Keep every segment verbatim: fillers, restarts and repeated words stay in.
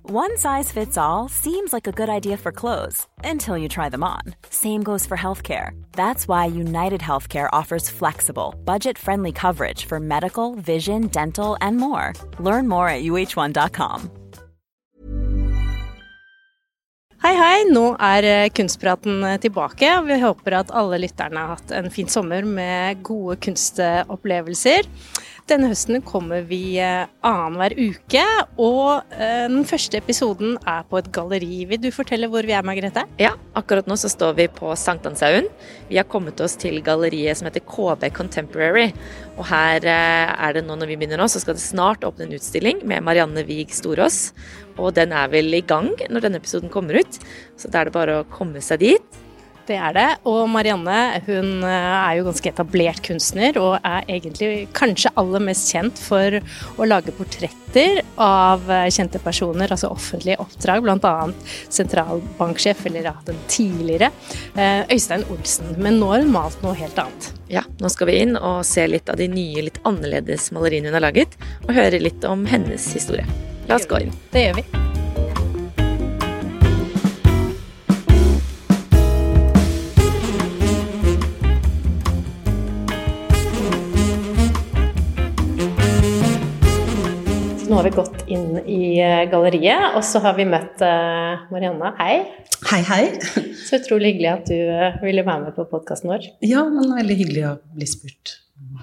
One size fits all seems like a good idea for clothes until you try them on. Same goes for healthcare. That's why United Healthcare offers flexible, budget-friendly coverage for medical, vision, dental, and more. Learn more at u h one dot com. Hei, hei! Nå er Kunstpraten tilbake. Vi håper at alle lytterne har hatt en fin sommer med gode kunstopplevelser. Denne høsten kommer vi annen hver uke, og den første episoden er på et galleri. Vil du fortelle hvor vi er, Margrethe? Ja, akkurat nå så står vi på Sankthanshaugen. Vi har kommet oss til galleriet som heter K B Contemporary, og her er det nå når vi begynner nå, så skal det snart åpne en utstilling med Marianne Vig Storås, og den er vel i gang når denne episoden kommer ut, så da er det bare å komme seg dit. Det er det, og Marianne, hun er jo ganske etablert kunstner, og er egentlig kanskje aller mest kjent for å lage portretter av kjente personer, altså offentlige oppdrag, blant annet sentralbanksjef, eller ja, den tidligere, Øystein Olsen, men nå har hun malt noe helt annet. Ja, nå skal vi inn og se litt av de nye, litt annerledes maleriene hun har laget, og høre litt om hennes historie. La oss gå inn. Det gjør vi. Nå har vi gått inn i galleriet, og så har vi møtt Marianne. Hei. Hei, hei. Så utrolig hyggelig at du ville være med på podcasten vår. Ja, men veldig hyggelig å bli spurt.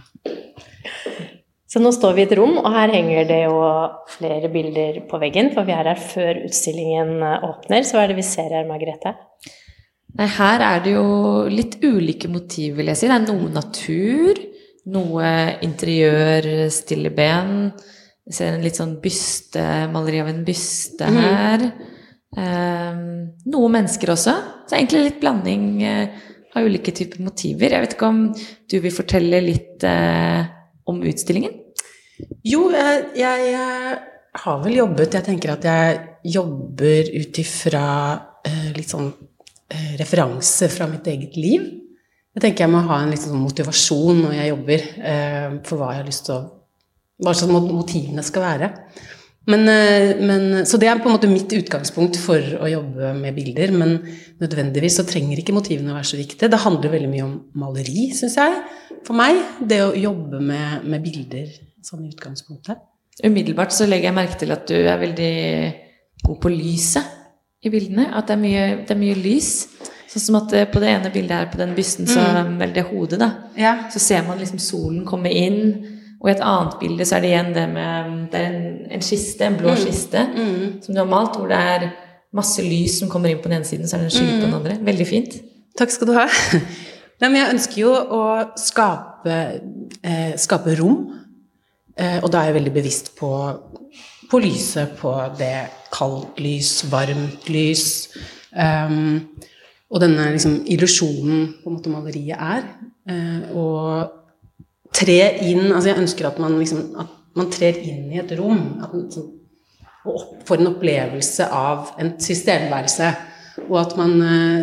Så nå står vi i et rom, og her henger det jo flere bilder på veggen, for vi er her før utstillingen åpner. Så hva er det vi ser her, Margrethe? Nei, her er det jo litt ulike motiv, vil jeg si. Det er noe natur, noe interiør, stille ben. Jeg ser en litt sånn byste, maleri av en byste her. Mm. Um, noen mennesker også. Så egentlig litt blanding uh, av ulike typer motiver. Jeg vet ikke om du vil fortelle litt uh, om utstillingen? Jo, jeg, jeg, jeg har vel jobbet, jeg tenker at jeg jobber utifra uh, litt sånn uh, referanse fra mitt eget liv. Jeg tenker jeg må ha en litt sånn motivasjon når jeg jobber uh, for hva jeg har lyst til å hva slags motivene skal være. Men, men, så det er på en måte mitt utgangspunkt for å jobbe med bilder, men nødvendigvis så trenger ikke motivene å være så viktige. Det handler veldig mye om maleri, synes jeg, for meg. Det å jobbe med, med bilder sånn i utgangspunktet. Umiddelbart så legger jeg merke til at du er veldig god på lyset i bildene, at det er mye, det er mye lys. Sånn som at på det ene bildet her, på den bysten, så er vel det hodet da. Ja. Så ser man liksom solen komme inn, og i et annet bilde så er det igjen det med, det er en, en kiste, en blå mm. kiste, mm. som du har malt, hvor det er masse lys som kommer inn på den ene siden, så er det en skygge mm. på den andre. Veldig fint. Takk skal du ha. Nei, men jeg ønsker jo å skape, eh, skape rom, eh, og da er jeg veldig bevisst på, på lyset, på det kaldt lys, varmt lys, um, og denne liksom, illusjonen på en måte maleriet er, eh, og tre inn, altså jeg ønsker at man liksom, at man trer inn i et rom, at man liksom, og får en opplevelse av en tilstedeværelse, og at man,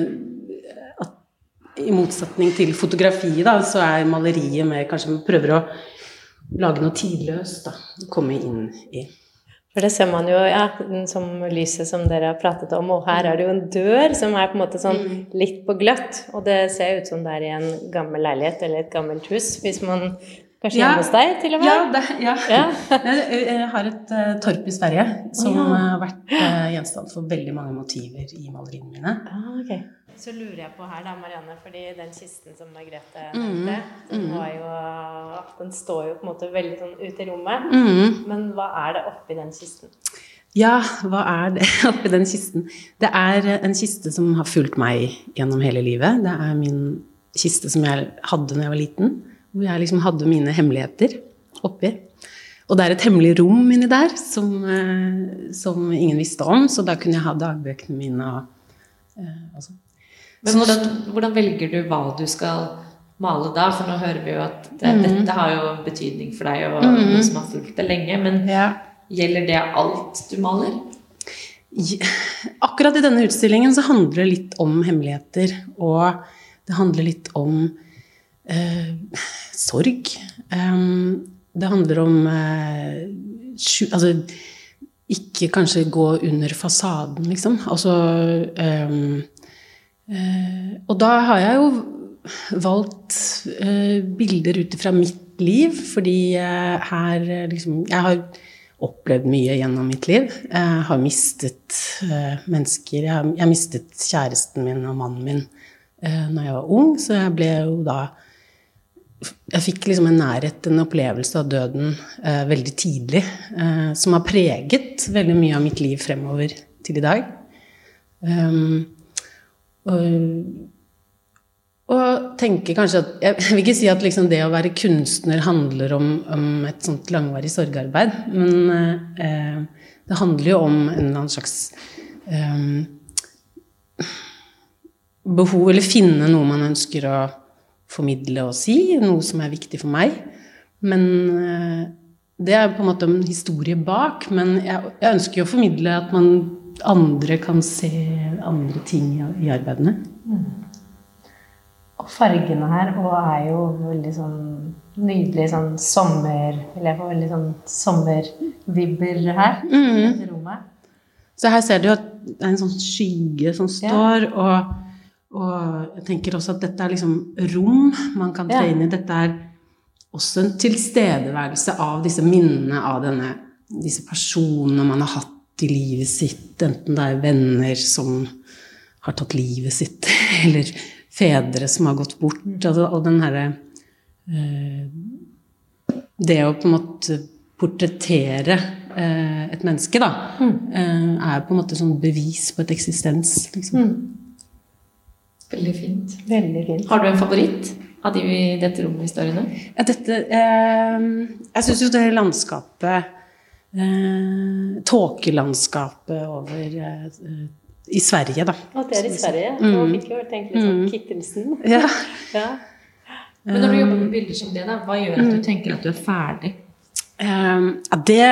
at i motsetning til fotografi da, så er maleriet med, kanskje man prøver å lage noe tidløst da, komme inn i. For det ser man jo, ja, som lyset som dere har pratet om, og her er det jo en dør som er på en måte sånn litt på gløtt, og det ser ut som det er i en gammel leilighet eller et gammelt hus, hvis man kanskje ja. Hjemme hos deg til og med? Ja, det, ja. ja. Jeg har et uh, torp i Sverige som oh, ja. har vært uh, gjenstand for veldig mange motiver i maleriene mine. Ah, ok. Så lurer jeg på her da, Marianne, fordi den kisten som Margrethe nevnte, mm, den, var jo, den står jo på en måte veldig sånn ute i rommet, mm. men hva er det oppi den kisten? Ja, hva er det oppi den kisten? Det er en kiste som har fulgt meg gjennom hele livet. Det er min kiste som jeg hadde når jeg var liten, hvor jeg liksom hadde mine hemmeligheter oppi. Og det er et hemmelig rom inni der som, som ingen visste om, så da kunne jeg ha dagbøkene mine og, og sånn. Men hvordan, hvordan velger du hva du skal male da? For nå hører vi jo at det, mm. dette har jo betydning for deg og mm. noen som har fulgt det lenge, men ja. Gjelder det alt du maler? Ja, akkurat i denne utstillingen så handler det litt om hemmeligheter, og det handler litt om eh, sorg. Um, det handler om eh, sju, altså, ikke kanskje gå under fasaden, liksom. Altså, um, uh, og da har jeg jo valgt uh, bilder ut fra mitt liv, fordi uh, her, liksom, jeg har opplevd mye gjennom mitt liv. Jeg har mistet uh, mennesker, jeg har, jeg har mistet kjæresten min og mannen min uh, når jeg var ung, så jeg ble jo da jeg fikk liksom en nærhet, en opplevelse av døden eh, veldig tidlig, eh, som har preget veldig mye av mitt liv fremover til i dag. Um, og, og tenker kanskje at, jeg vil ikke si at liksom det å være kunstner handler om, om et sånt langvarig sorgarbeid, men eh, det handler jo om en eller annen slags eh, behov, eller finne noe man ønsker å formidle og si, noe som er viktig for meg. Men det er på en måte en historie bak, men jeg, jeg ønsker jo å formidle at man andre kan se andre ting i, i arbeidene. Mm. Og fargene her og er jo veldig sånn nydelig sånn sommer, eller jeg får veldig sånn sommervibber her, mm. i rommet. Så her ser du at det er en sånn skygge som står, ja. og Og jeg tenker også at dette er liksom rom man kan tre inn i. Dette er også en tilstedeværelse av disse minnene av denne, disse personene man har hatt i livet sitt, enten det er venner som har tatt livet sitt, eller fedre som har gått bort, altså, og den her eh, det å på en måte portrettere eh, et menneske da, mm. eh, er på en måte sånn bevis på et eksistens, liksom. Mm. Veldig fint. Veldig fint. Har du en favoritt av de i dette rommet historiene? Ja, dette, eh, jeg synes jo det landskapet, eh, tåkelandskapet over eh, i Sverige da. Å, det er i Sverige. Mm. Nå fikk jeg jo tenkt litt sånn Kittelsen. Ja. ja. Men når du jobber med bilder som det da, hva gjør at du tenker at du er ferdig? Uh, ja, det...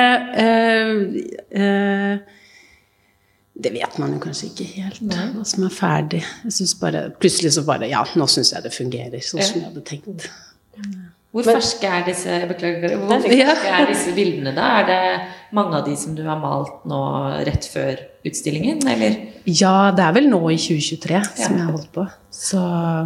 Uh, uh, Det vet man jo kanskje ikke helt, Nei. Hva som er ferdig. Jeg synes bare, plutselig så bare, ja, nå synes jeg det fungerer sånn som jeg hadde tenkt. Hvor ferske er disse, beklager, hvor ferske er disse bildene da? Er det mange av de som du har malt nå rett før utstillingen, eller? Ja, det er vel nå i tjue tjuetre som jeg har holdt på. Så...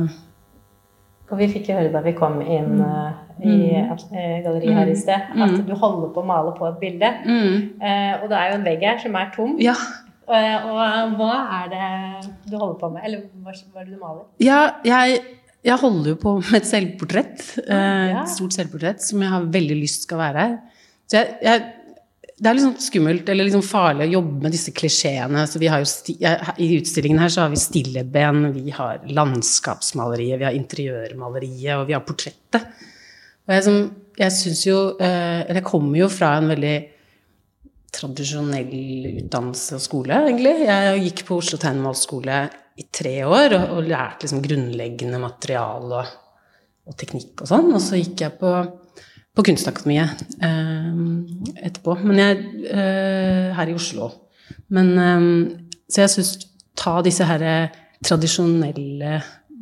Og vi fikk jo høre da vi kom inn uh, i uh, galleriet her i sted, at du holder på å male på et bilde. Mm. Uh, og det er jo en vegg her som er tom. Ja. Og, og hva er det du holder på med? Eller hva, hva er det du maler? Ja, jeg, jeg holder jo på med et selvportrett, ja. Et stort selvportrett, som jeg har veldig lyst skal være her. Så jeg, jeg, det er litt sånn skummelt, eller litt sånn farlig å jobbe med disse klisjeene. Så vi har jo sti, jeg, i utstillingen her så har vi stilleben, vi har landskapsmaleriet, vi har interiørmaleriet, og vi har portrettet. Og jeg, som, jeg synes jo, eller jeg kommer jo fra en veldig tradisjonell utdannelse og skole, egentlig. Jeg gikk på Oslo Tegnemålsskole i tre år, og, og lærte liksom grunnleggende material og, og teknikk og sånn, og så gikk jeg på, på Kunstakademiet eh, etterpå, men jeg, eh, her i Oslo. Men, eh, så jeg synes, ta disse her tradisjonelle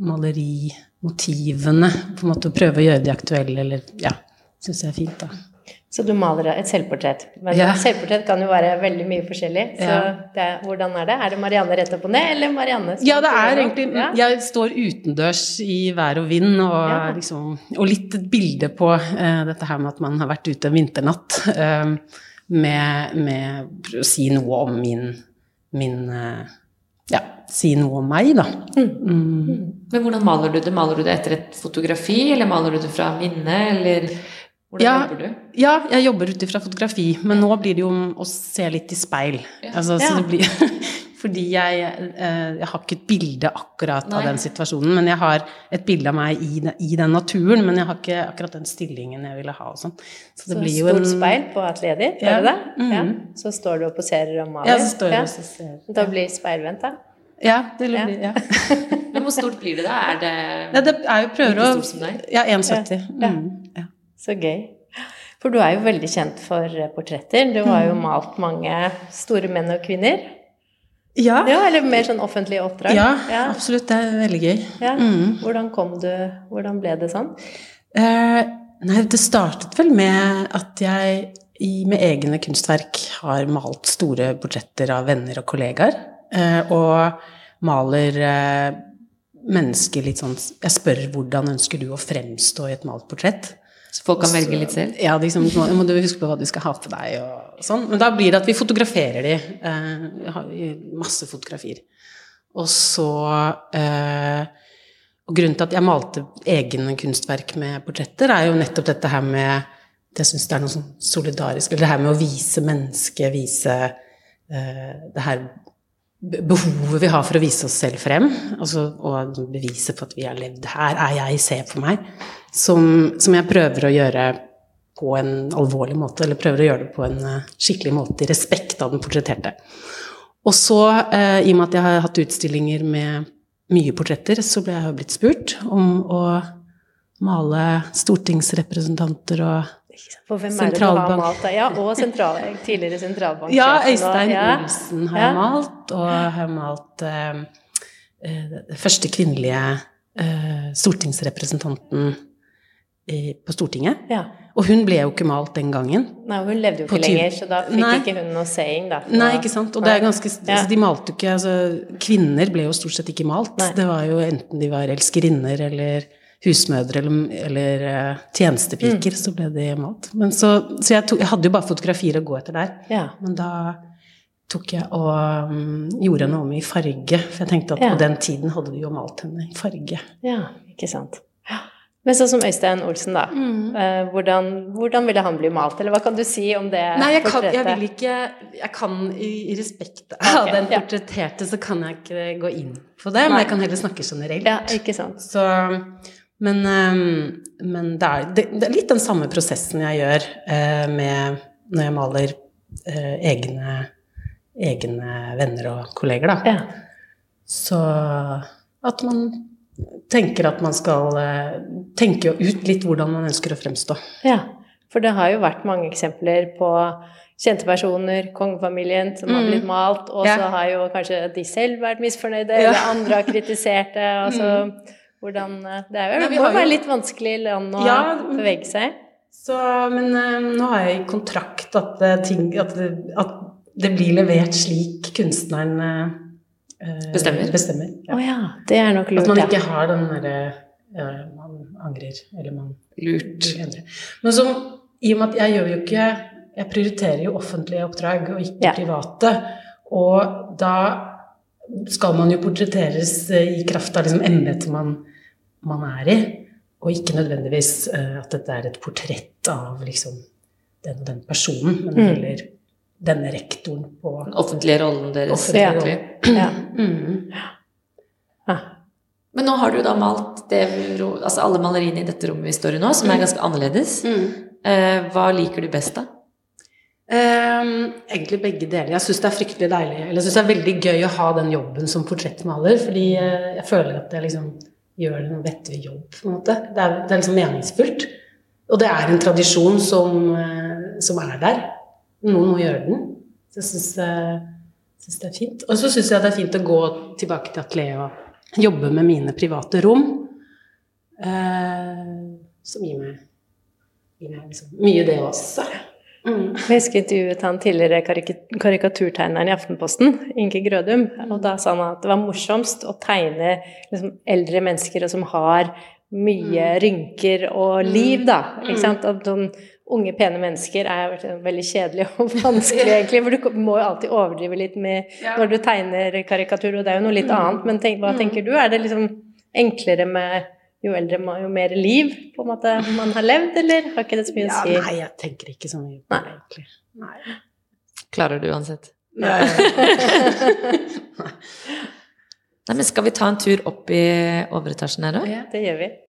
malerimotivene, på en måte å prøve å gjøre de aktuelle, eller, ja, synes jeg er fint da. Så du maler et selvportrett. Men ja. Selvportrett kan jo være veldig mye forskjellig. Så ja. det, hvordan er det? Er det Marianne rett opp og ned, eller Marianne? Ja, det er egentlig, ja. Jeg står utendørs i vær og vind, og, ja. liksom, og litt et bilde på uh, dette her med at man har vært ute en vinternatt, uh, med, med å si noe om min, min uh, ja, si noe om meg da. Mm. Mm. Men hvordan maler du det? Maler du det etter et fotografi, eller maler du det fra minne, eller... Hvordan ja, jobber du? Ja, jeg jobber ut fra fotografi, men nå blir det jo å se litt i speil. Ja. Altså, så det blir, fordi jeg, jeg har ikke et bilde akkurat Nei. Av den situasjonen, men jeg har et bilde av meg i, i den naturen, men jeg har ikke akkurat den stillingen jeg ville ha og sånn. Så det så blir jo stort en... speil på atelieret ditt, ja. er det det? Mm. Ja. Så står du og poserer og maler. Ja, så står jeg og ser. Da blir speilvendt da? Ja, det blir, ja. ja. Men hvor stort blir det da? Er det, ja, det er jo prøver like stort som deg? Ja, en komma sytti. Ja. Mm. Ja. Så gøy. For du er jo veldig kjent for portretter. Du har jo malt mange store menn og kvinner. Ja. Ja, eller mer sånn offentlige oppdrag. Ja, ja, absolutt. Det er veldig gøy. Ja. Mm. Hvordan kom du, hvordan ble det sånn? Eh, nei, det startet vel med at jeg i, med egne kunstverk har malt store portretter av venner og kollegaer, eh, og maler eh, mennesker litt sånn, jeg spør hvordan ønsker du å fremstå i et malt portrett? Så folk kan så, velge litt selv? Ja, liksom, må du huske på hva du skal ha på deg og sånn. Men da blir det at vi fotograferer de, eh, vi har masse fotografier. Og så, eh, og grunnen til at jeg malte egne kunstverk med portretter, er jo nettopp dette her med, jeg synes det er noe sånn solidarisk, eller det her med å vise mennesket, vise eh, det her behovet vi har for å vise oss selv frem, altså, og bevise på at vi har levd her, er jeg, se på meg, som, som jeg prøver å gjøre på en alvorlig måte, eller prøver å gjøre det på en skikkelig måte, i respekt av den portretterte. Og så, eh, i og med at jeg har hatt utstillinger med mye portretter, så ble jeg blitt spurt om å male stortingsrepresentanter og For hvem er det du har malt? Ja, og sentral, tidligere sentralbank. Ja, Øystein ja. Olsen har jeg ja. malt, og har malt eh, det første kvinnelige eh, stortingsrepresentanten i, på Stortinget. Ja. Og hun ble jo ikke malt den gangen. Nei, hun levde jo ikke lenger, så da fikk Nei. ikke hun noe saying da. Nei, ikke sant, og det er ganske, ja. altså, de malte jo ikke, altså, kvinner ble jo stort sett ikke malt. Nei. Det var jo enten de var elskerinner eller husmødre eller, eller uh, tjenestepiker, mm. så ble det malt. Men så, så jeg, tok, jeg hadde jo bare fotografier å gå etter der. Ja. Men da tok jeg og um, gjorde noe med i farge, for jeg tenkte at ja. på den tiden hadde de jo malt henne i farge. Ja, ikke sant. Ja. Men sånn som Øystein Olsen da, mm. uh, hvordan, hvordan ville han bli malt? Eller hva kan du si om det Nei, jeg, kan, jeg vil ikke, jeg kan i, i respekt av okay, den portretterte, ja. så kan jeg ikke gå inn på det, Nei. men jeg kan heller snakke generelt. Ja, ikke sant. Så... Men, men det, er, det, det er litt den samme prosessen jeg gjør eh, med, når jeg maler eh, egne, egne venner og kolleger, da. Ja. Så at man tenker at man skal eh, tenke ut litt hvordan man ønsker å fremstå. Ja, for det har jo vært mange eksempler på kjente personer, kongefamilien som mm. har blitt malt, og ja. så har jo kanskje de selv vært misfornøyde, ja. eller andre har kritisert det, og så... Mm. Hvordan, det er jo, det må være litt vanskelig land å ja, bevege seg. Så, men uh, nå har jeg i kontrakt at, uh, ting, at, at det blir levert slik kunstneren uh, bestemmer. bestemmer ja. Oh, ja, det er nok lurt. At man ikke har den der, uh, man angrer, eller man lurt. Men så, i og med at jeg gjør jo ikke, jeg prioriterer jo offentlige oppdrag og ikke ja. private, og da skal man jo portretteres i kraft av liksom embetet man man er i, og ikke nødvendigvis uh, at dette er et portrett av liksom den og den personen, men mm. heller denne rektoren på den offentlige rollen deres. Offentlige rollen. Ja. Mm. Ja. Men nå har du da malt det, altså alle maleriene i dette rommet vi står i nå, som er ganske annerledes. Mm. Uh, hva liker du best da? Um, egentlig begge deler. Jeg synes det er fryktelig deilig, eller jeg synes det er veldig gøy å ha den jobben som portrettmaler, fordi uh, jeg føler at jeg liksom gjør det noe vettig jobb, på en måte. Det er, det er liksom meningsfullt. Og det er en tradisjon som, som er der. Noen må gjøre den. Så jeg synes, synes det er fint. Og så synes jeg det er fint å gå tilbake til atelier og jobbe med mine private rom, eh, som gir meg, gir meg liksom mye det også. Mm. Jeg husker intervjuet han tidligere karik- karikaturtegneren i Aftenposten, Inge Grødum, og da sa han at det var morsomst å tegne liksom, eldre mennesker som har mye mm. rynker og liv, da, ikke sant? At de unge, pene mennesker er veldig kjedelige og vanskelig, egentlig, for du må jo alltid overdrive litt med når du tegner karikatur, og det er jo noe litt annet, men tenk, hva tenker du? Er det liksom enklere med jo eldre, jo mer liv på en måte man har levd, eller har ikke det så mye å si? Ja, nei, jeg tenker ikke så mye på det, egentlig. Nei. Klarer du uansett? Nei. Nei, men skal vi ta en tur opp i overetasjen her da? Ja, det gjør vi.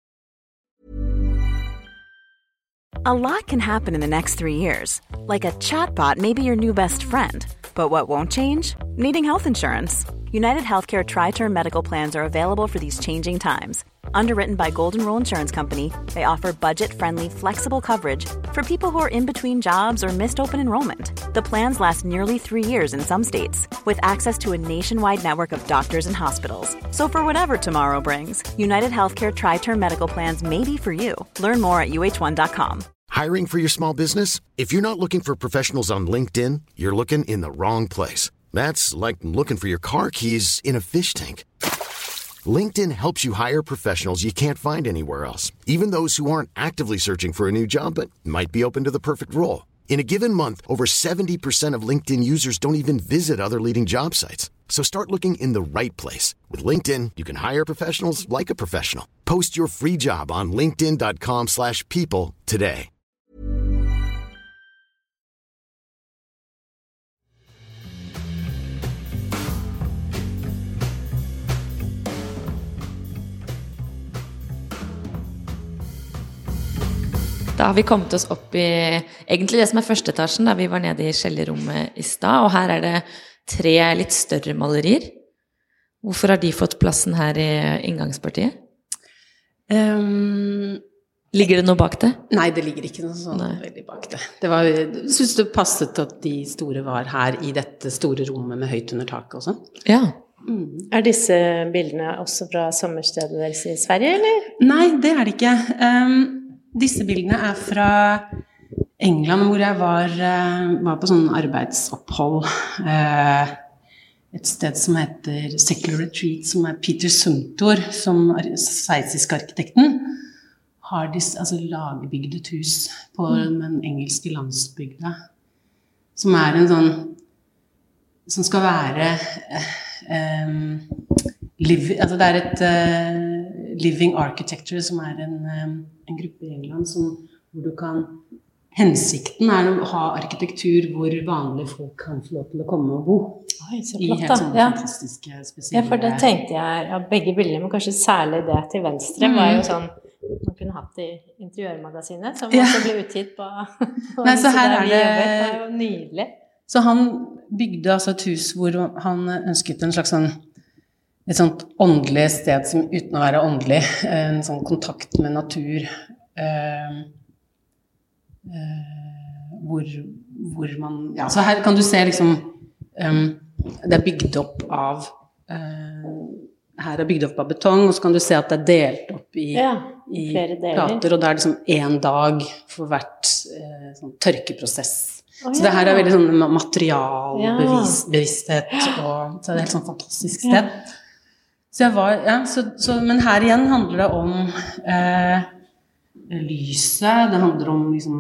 A lot can happen in the next three years. Like a chatbot may be your new best friend. But what won't change? Needing health insurance. United Healthcare Tri-Term Medical Plans are available for these changing times. Underwritten by Golden Rule Insurance Company, they offer budget-friendly, flexible coverage for people who are in between jobs or missed open enrollment. The plans last nearly three years in some states, with access to a nationwide network of doctors and hospitals. So for whatever tomorrow brings, United Healthcare Tri-Term Medical Plans may be for you. Learn more at U H one dot com. Hiring for your small business? If you're not looking for professionals on LinkedIn, you're looking in the wrong place. That's like looking for your car keys in a fish tank. LinkedIn helps you hire professionals you can't find anywhere else, even those who aren't actively searching for a new job but might be open to the perfect role. In a given month, over seventy percent of LinkedIn users don't even visit other leading job sites. So start looking in the right place. With LinkedIn, you can hire professionals like a professional. Post your free job on linkedin dot com slash people today. Da har vi kommet oss opp i egentlig det som er første etasjen, da vi var nede i kjellerrommet i stad, og her er det tre litt større malerier. Hvorfor har de fått plassen her i inngangspartiet? Um, ligger det noe bak det? Nei, det ligger ikke noe sånn nei. Veldig bak det. Det var, jeg synes det passet at de store var her i dette store rommet med høyt under taket og sånn. Ja. Mm. Er disse bildene også fra sommerstedet deres i Sverige, eller? Nei, det er det ikke. Um, Disse bildene er fra England, hvor jeg var, var på sånn arbeidsopphold. Et sted som heter Secular Retreat, som er Peter Zumthor, som sveitsisk arkitekten, har disse, altså lagbygd et hus på den engelske landsbygda, som er en sånn, som skal være um, live, altså det er et uh, Living Architecture, som er en, en gruppe i England som, hvor du kan, hensikten er å ha arkitektur hvor vanlige folk kan få lov til å komme og bo. Oi, så I flott, helt sånne ja. Fantastiske, spesielle... Ja, for det tenkte jeg, ja, begge bildene, men kanskje særlig det til venstre, mm. var jo sånn, man kunne hatt i interiørmagasinet, som ja. Også ble utgitt på... på Nei, så her er det... Det er jo nydelig. Så han bygde altså et hus hvor han ønsket en slags sånn et sånt åndelig sted som uten å være åndelig, en sånn kontakt med natur, eh, eh, hvor, hvor man, ja, så her kan du se liksom, um, det er bygd opp av, uh, her er bygd opp av betong, og så kan du se at det er delt opp i, ja, i plater, og det er liksom en dag for hvert uh, sånn tørkeprosess. Oh, så det her er veldig sånn materialbevissthet, ja. Og så er det helt sånn fantastisk sted. Ja. Så jeg var, ja, så, så, men her igjen handler det om eh, lyset, det handler om liksom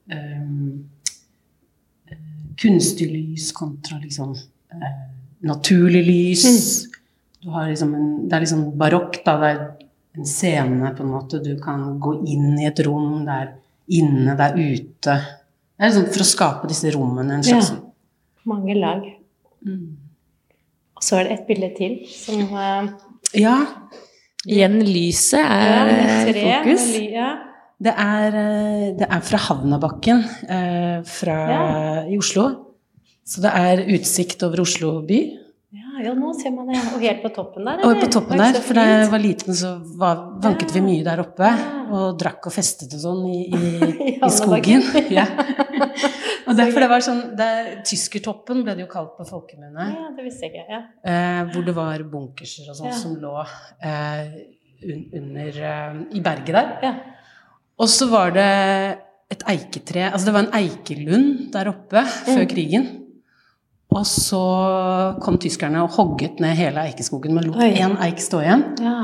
eh, kunstig lys kontra liksom eh, naturlig lys. Mm. Du har liksom en, det er liksom barokk da, det er en scene på en måte, du kan gå inn i et rom, det er inne, det er ute. Det er liksom for å skape disse rommene en slags... Ja, mange lag. Mm. Og så er det et bilde til som... Uh, ja. Igjen lyset er ja, tre, fokus. Ja. Det, er, det er fra Havnabakken eh, fra, ja. I Oslo. Så det er utsikt over Oslo by. Ja, ja, nå ser man det. Og helt på toppen der? Eller? Og på toppen der, for da jeg var liten så var, vanket ja. Vi mye der oppe. Og drakk og festet og sånn i, i, i skogen. Ja. Og derfor det var sånn, det, Tyskertoppen ble det jo kalt på folkemunne. Ja, det visste jeg ikke, ja. Eh, hvor det var bunkerser og sånn ja. Som lå eh, un, under, eh, i berget der. Ja. Og så var det et eiketre, altså det var en eikelund der oppe mm. før krigen. Og så kom tyskerne og hogget ned hele eikeskogen, men lot en eik stå igjen. Ja.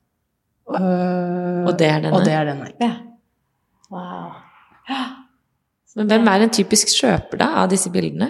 Uh, og det er denne? Og det er denne. Ja. Wow. Ja. Men hvem er en typisk kjøper da, av disse bildene?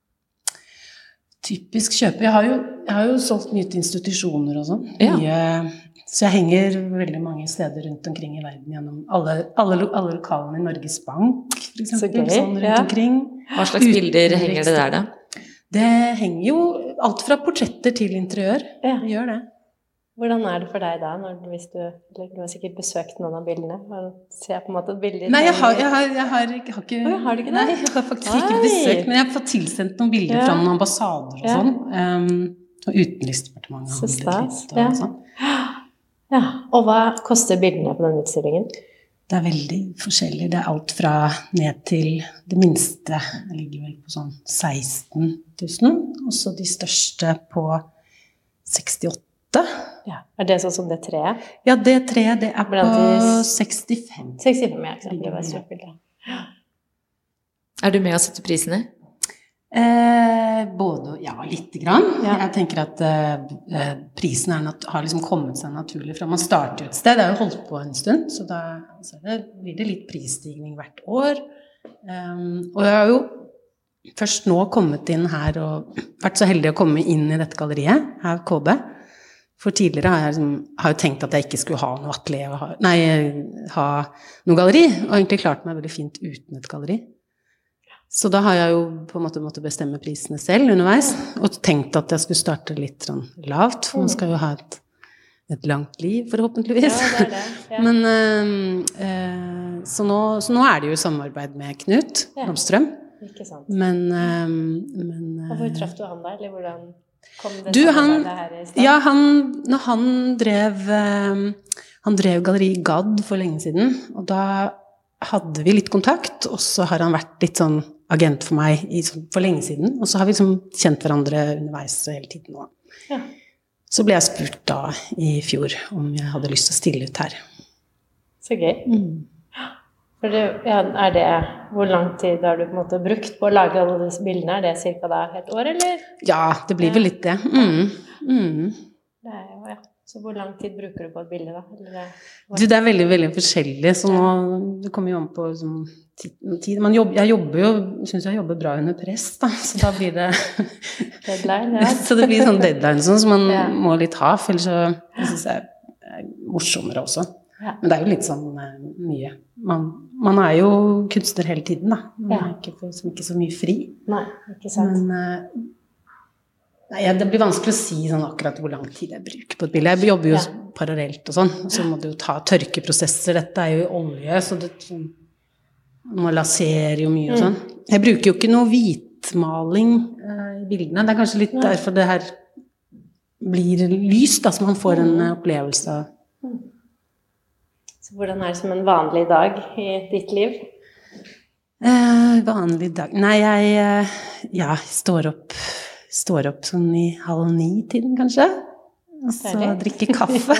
Typisk kjøper? Jeg har jo, jeg har jo solgt mye til institusjoner og sånn. Ja. Mye, så jeg henger veldig mange steder rundt omkring i verden gjennom alle, alle, alle lokalene i Norges Bank, for eksempel, sånn rundt ja. Omkring. Hva slags Uten, bilder henger det der da? Det henger jo alt fra portretter til interiør. Ja. Det gjør det. Hvordan er det for deg da, når, hvis du, du har sikkert besøkt noen av bildene, og ser på en måte bilder? Nei, jeg har, jeg har, jeg har, jeg har ikke... Oh, har du ikke det? Nei, jeg har faktisk Oi. Ikke besøkt, men jeg har fått tilsendt noen bilder ja. Fra noen ambassader og ja. Sånn. Um, og utenriksdepartementet har handlet litt og ja. Sånn. Ja, og hva koster bildene på denne utstillingen? Det er veldig forskjellig. Det er alt fra ned til det minste. Det ligger vel på sånn seksten tusen, og så de største på sekstiåtte. Ja, er det sånn som det treet? Ja, det treet, det er på sekstifem. sekstifem, ja, ikke sant? Det var et stort bilde. Er du med å sette prisene? Eh, både, ja, litt grann. Ja. Jeg tenker at eh, prisen er nat- har liksom kommet seg naturlig fra man starter et sted. Det er jo holdt på en stund, så da så det blir det litt prisstigning hvert år. Um, og jeg har jo først nå kommet inn her og vært så heldig å komme inn i dette galleriet her, K B. For tidligere har jeg liksom, har jo tenkt at jeg ikke skulle ha noe atelier, ha, nei, ha noe galleri, og egentlig klart meg veldig fint uten et galleri. Så da har jeg jo på en måte måttet bestemme prisene selv underveis, og tenkt at jeg skulle starte litt sånn lavt, for man skal jo ha et, et langt liv, forhåpentligvis. Ja, det er det. Ja. Men, øh, øh, så, nå, så nå er det jo samarbeid med Knut Blomstrøm. Ja, ikke sant. Men, øh, men øh, og hvor traff du han der, eller hvordan kom det du, han, her i stedet? Ja, han, når han drev, øh, han drev galleri Gadd for lenge siden, og da hadde vi litt kontakt, og så har han vært litt sånn agent for meg i, for lenge siden, og så har vi liksom kjent hverandre underveis hele tiden nå. Ja. Så ble jeg spurt da i fjor om jeg hadde lyst til å stille ut her. Så gøy. Mm. For det, ja, er det, hvor lang tid har du på en måte brukt på å lage alle disse bildene? Er det cirka da et år, eller? Ja, det blir vel litt det. Mm. Mm. Det er jo, ja. Så hvor lang tid bruker du på et bilde da? Eller, du, det er veldig, veldig forskjellig, så nå, det kommer jo an på som, tid. Man jobber, jeg jobber jo, synes jeg jobber bra under press, da, så da blir det deadline, ja. Så det blir sånn deadline sånn, som man ja. må litt ha, for ellers så jeg synes jeg er morsommere også. Ja. Men det er jo litt sånn mye. Man, man er jo kunstner hele tiden, da. Man ja. er ikke, for, ikke så mye fri. Nei, ikke sant. Men, Nei, det blir vanskelig å si sånn akkurat hvor lang tid jeg bruker på et bilde. Jeg jobber jo ja. parallelt og sånn, så må du jo ta tørkeprosesser. Dette er jo olje, så det sånn, man lasserer jo mye og sånn. Jeg bruker jo ikke noe hvitmaling uh, i bildene. Det er kanskje litt derfor det her blir lys, da, så man får en uh, opplevelse av. Så hvordan er det som en vanlig dag i ditt liv? Uh, vanlig dag? Nei, jeg uh, ja, står opp står opp sånn i halv ni-tiden, kanskje. Og så drikker kaffe.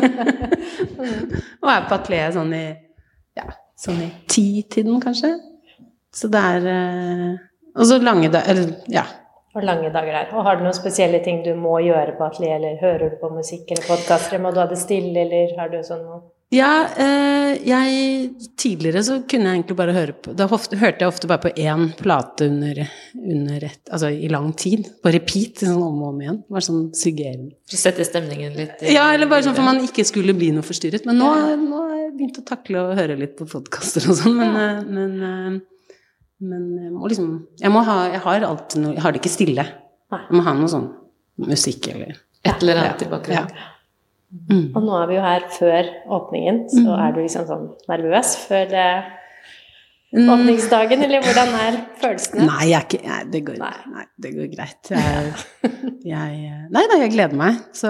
Og er på atelier sånn i, ja, sånn i ti-tiden, kanskje. Så det er, og så lange dager, eller, ja. Og lange dager der. Og har du noen spesielle ting du må gjøre på atelier, eller hører du på musikk eller podcaster, må du ha det stille, eller har du sånn noe? Ja, eh, jeg tidligere så kunne jeg egentlig bare høre på, da hørte jeg ofte bare på én plate under, under et, altså i lang tid, på repeat, sånn om og om igjen, det var sånn suggerende. For å sette stemningen litt i, ja, eller bare sånn for man ikke skulle bli noe forstyrret, men nå, nå har jeg begynt å takle å høre litt på podcaster og sånn, men, ja. men, men jeg må liksom, jeg må ha, jeg har alltid noe, jeg har det ikke stille, jeg må ha noe sånn musikk eller et eller annet i bakgrunnen. Ja. Mm. Og nå er vi jo her før åpningen, så mm. er du liksom sånn nervøs før det, åpningsdagen, eller hvordan er følelsene? Nei, jeg er ikke, nei, det går, nei. Nei, det går greit. Jeg, jeg, nei, nei, jeg gleder meg, så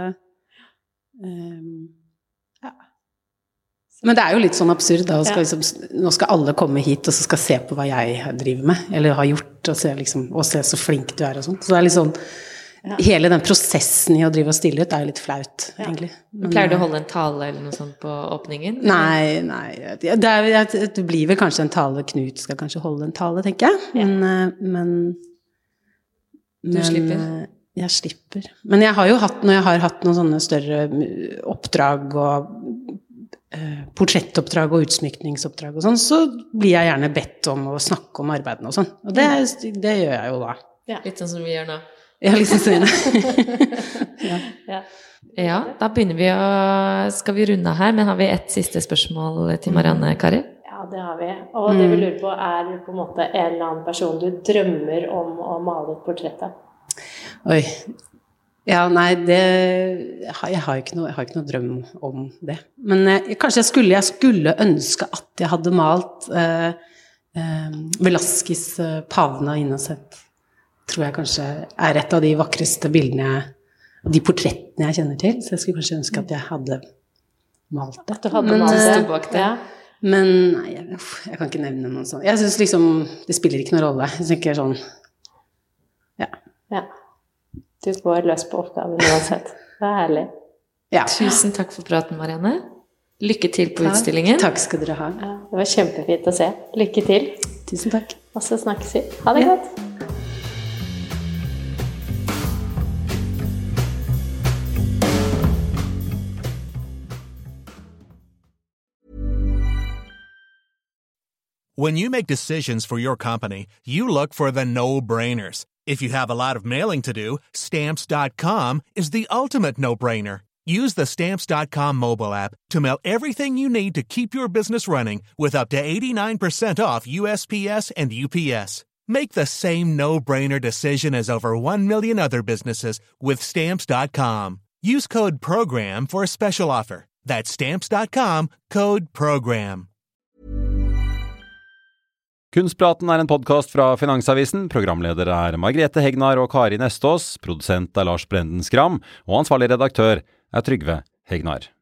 um, ja. Men det er jo litt sånn absurd da, skal liksom, nå skal alle komme hit og så skal se på hva jeg driver med, eller har gjort, og se, liksom, og se så flink du er og sånt, så det er litt sånn ja. Hele den prosessen i å drive og stille ut er litt flaut, ja. egentlig. Men, pleier du å holde en tale eller noe sånt på åpningen? Nei, nei. Det, er, det blir vel kanskje en tale. Knut skal kanskje holde en tale, tenker jeg. Men, ja. men Du men, slipper? Jeg slipper. Men jeg har jo hatt, når jeg har hatt noen sånne større oppdrag og uh, portrettoppdrag og utsmykningsoppdrag og sånn, så blir jeg gjerne bedt om å snakke om arbeidene og sånn. Og det, det gjør jeg jo da. Ja. Litt sånn som vi gjør nå. Ja, liksom sånn. ja. Ja. Ja, da begynner vi å, skal vi runde her, men har vi et siste spørsmål til Marianne, Kari? Ja, det har vi. Og det vi lurer på er på en måte en eller annen person du drømmer om å male et portrett av. Oi. Ja, nei, det, jeg har ikke noe, jeg har ikke noe drøm om det. Men jeg, kanskje jeg skulle, jeg skulle ønske at jeg hadde malt eh, eh, Velázquez eh, Pavna Innocent. Tror jeg kanskje er et av de vakreste bildene jeg, de portrettene jeg kjenner til, så jeg skulle kanskje ønske at jeg hadde malt det. At du hadde men, malt det bak det. Ja. Men nei, jeg, jeg kan ikke nevne noe sånt. Jeg synes liksom, det spiller ikke noen rolle. Jeg synes ikke sånn, ja. Ja. Du går løs på oppgaven uansett. Det er herlig. Ja. Tusen takk for praten, Marianne. Lykke til på utstillingen. Takk skal dere ha. Ja, det var kjempefint å se. Lykke til. Tusen takk. Og så snakkes vi. Ha det godt. When you make decisions for your company, you look for the no-brainers. If you have a lot of mailing to do, Stamps dot com is the ultimate no-brainer. Use the Stamps dot com mobile app to mail everything you need to keep your business running with up to eighty-nine percent off U S P S and U P S. Make the same no-brainer decision as over one million other businesses with Stamps dot com. Use code PROGRAM for a special offer. That's Stamps dot com, code PROGRAM. Kunstpraten er en podcast fra Finansavisen. Programledere er Margrethe Hegnar og Kari Nestås. Produsent er Lars Brenden Skram. Og ansvarlig redaktør er Trygve Hegnar.